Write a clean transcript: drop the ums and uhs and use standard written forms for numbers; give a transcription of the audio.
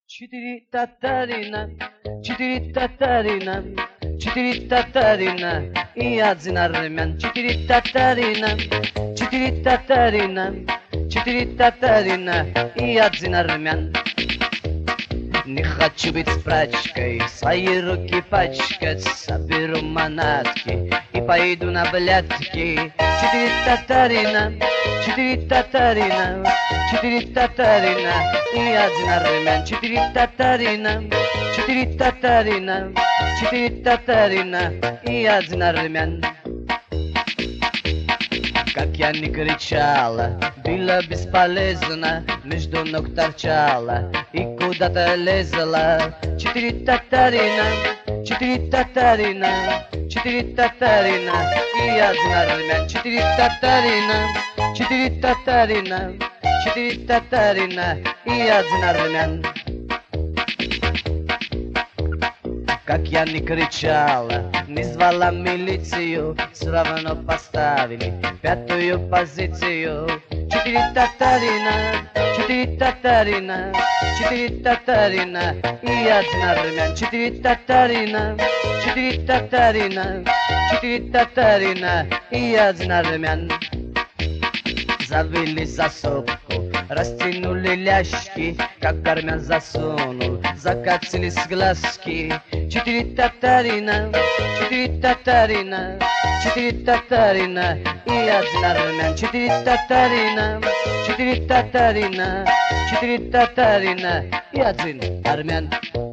Четыре татарина, четыре татарина, четыре татарина и один армян. Четыре татарина, четыре татарина, четыре татарина и один армян. Не хочу быть прачкой, свои руки пачкать, соберу манатки и пойду на блядки. Четыре татарина, четыре татарина, четыре татарина и один армян. Четыре татарина, четыре татарина, четыре татарина и один армян. Как я не кричала, было бесполезно, между ног торчала и куда-то лезла. Четыре татарина, четыре татарина, четыре татарина и один армян. Четыре татарина, четыре татарина, четыре татарина и один армян. Как я не кричала, не звала милицию, все равно поставили пятую позицию. Четыре татарина, четыре татарина, четыре татарина и один армян. Четыре татарина, четыре татарина, четыре татарина и один армян. Завели засопку, растянули ляжки, как армян засунул, закатились глазки. Четыре татарина, четыре татарина, четыре татарина и один армян. Четыре татарина, четыре татарина, четыре татарина и один армян.